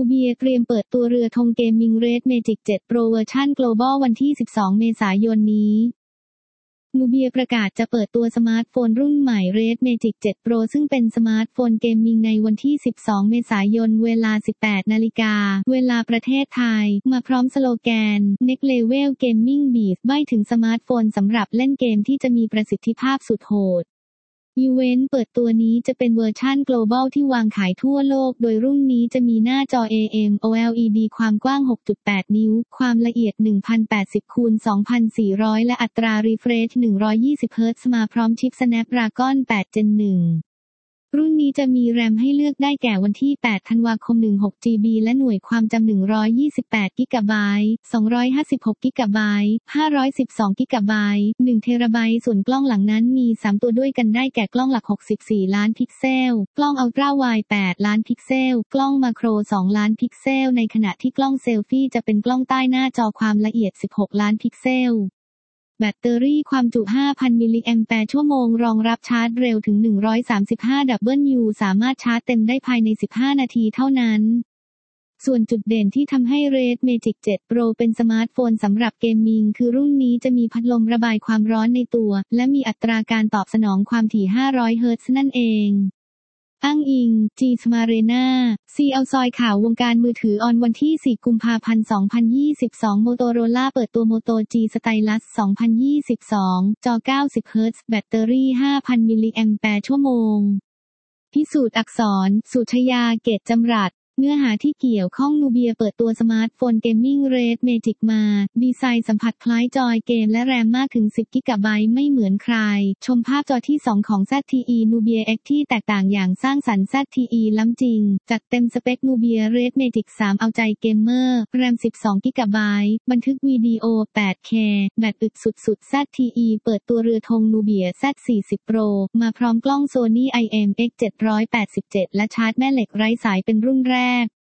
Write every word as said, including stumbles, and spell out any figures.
เบียเตรียมเปิดตัวเรือธงเกมมิ่ง Red Magic เซเว่น Pro เวอร์ชัน Global วันที่สิบสองเมษายนนี้นูเบียประกาศจะเปิดตัวสมาร์ทโฟนรุ่นใหม่ Red Magic เซเว่น Pro ซึ่งเป็นสมาร์ทโฟนเกมมิ่งในวันที่สิบสองเมษายนเวลา สิบแปดนาฬิกาเวลาประเทศไทยมาพร้อมสโลแกน Next Level Gaming Beat ใบ้ถึงสมาร์ทโฟนสำหรับเล่นเกมที่จะมีประสิทธิภาพสุดโหดอีเวนต์เปิดตัวนี้จะเป็นเวอร์ชั่น Global ที่วางขายทั่วโลกโดยรุ่นนี้จะมีหน้าจอ เอ เอ็ม โอ แอล อี ดี ความกว้าง หกจุดแปด นิ้วความละเอียด หนึ่งพันแปดสิบ คูณ สองพันสี่ร้อย และอัตรา Refresh หนึ่งร้อยยี่สิบ เฮิร์ตซ์มาพร้อมชิป Snapdragon แปด Gen หนึ่งรุ่นนี้จะมีแรมให้เลือกได้แก่วันที่แปดธันวาคมสิบหก จี บี และหน่วยความจำหนึ่งร้อยยี่สิบแปดกิกะไบต์สองร้อยห้าสิบหกกิกะไบต์ห้าร้อยสิบสองกิกะไบต์หนึ่งเทราไบต์ส่วนกล้องหลังนั้นมีสามตัวด้วยกันได้แก่กล้องหลักหกสิบสี่ล้านพิกเซลกล้องอัลตร้าไวด์แปดล้านพิกเซลกล้องมาโครสองล้านพิกเซลในขณะที่กล้องเซลฟี่จะเป็นกล้องใต้หน้าจอความละเอียดสิบหกล้านพิกเซลแบตเตอรี่ความจุ ห้าพัน มิลลิแอมแปร์ชั่วโมงรองรับชาร์จเร็วถึงหนึ่งร้อยสามสิบห้า ดับเบิลยู สามารถชาร์จเต็มได้ภายในสิบห้านาทีเท่านั้นส่วนจุดเด่นที่ทำให้ Red Magic เซเว่น Pro เป็นสมาร์ทโฟนสำหรับเกมมิ่งคือรุ่นนี้จะมีพัดลมระบายความร้อนในตัวและมีอัตราการตอบสนองความถี่ห้าร้อยเฮิร์ตซ์นั่นเองอ้างอิง G Smarena ซี แอล ซอยข่าววงการมือถือออนวันที่สี่กุมภาพันธ์สองพันยี่สิบสอง Motorola เปิดตัว Moto G Stylus สองพันยี่สิบสองจอเก้าสิบเฮิร์ตซ์แบตเตอรี่ ห้าพัน มิลลิแอมแปร์ชั่วโมงพิสูจน์อักษรสุชยาเกตจำรัดเนื้อหาที่เกี่ยวข้องนูเบียเปิดตัวสมาร์ทโฟนเกมมิ่ง Red Magic มาดีไซน์สัมผัสคล้ายจอยเกมและแรมมากถึงสิบกิกะไบต์ไม่เหมือนใครชมภาพจอที่สองของ แซด ที อี Nubia X ที่แตกต่างอย่างสร้างสรรค์ แซด ที อี ล้ำจริงจัดเต็มสเปค Nubia Red Magic สามเอาใจเกมเมอร์แรมสิบสองกิกะไบต์บันทึกวิดีโอ แปดเค แบตอึดสุดๆ แซด ที อี เปิดตัวเรือธง Nubia แซด สี่สิบ Pro มาพร้อมกล้อง Sony ไอ เอ็ม เอ็กซ์ เจ็ดร้อยแปดสิบเจ็ดและชาร์จแม่เหล็กไร้สายเป็นรุ่นแรก